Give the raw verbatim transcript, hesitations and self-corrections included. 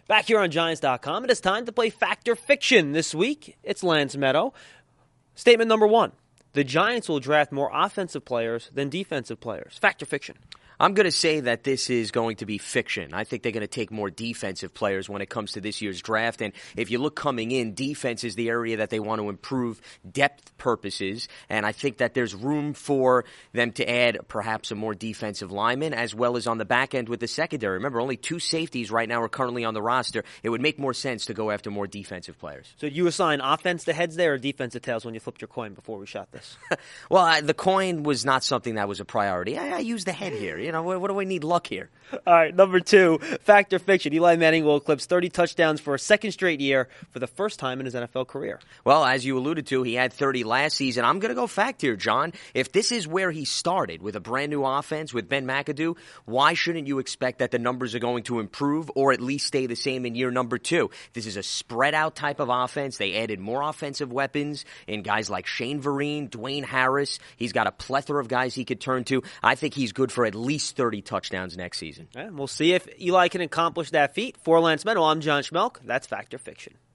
Back here on Giants dot com, it is time to play Fact or Fiction. This week, it's Lance Meadow. Statement number one. The Giants will draft more offensive players than defensive players. Fact or fiction? I'm going to say that this is going to be fiction. I think they're going to take more defensive players when it comes to this year's draft. And if you look coming in, defense is the area that they want to improve depth purposes. And I think that there's room for them to add perhaps a more defensive lineman as well as on the back end with the secondary. Remember, only two safeties right now are currently on the roster. It would make more sense to go after more defensive players. So you assign offense to heads there or defense to tails when you flipped your coin before we shot this? Well, I, the coin was not something that was a priority. I, I used the head here. You know, what, what do we need luck here? All right, number two, fact or fiction. Eli Manning will eclipse thirty touchdowns for a second straight year for the first time in his N F L career. Well, as you alluded to, he had thirty last season. I'm going to go fact here, John. If this is where he started with a brand new offense with Ben McAdoo, why shouldn't you expect that the numbers are going to improve or at least stay the same in year number two? This is a spread out type of offense. They added more offensive weapons in guys like Shane Vereen, Dwayne Harris. He's got a plethora of guys he could turn to. I think he's good for at least thirty touchdowns next season. And we'll see if Eli can accomplish that feat. For Lance Meadow, I'm John Schmelk. That's Fact or Fiction.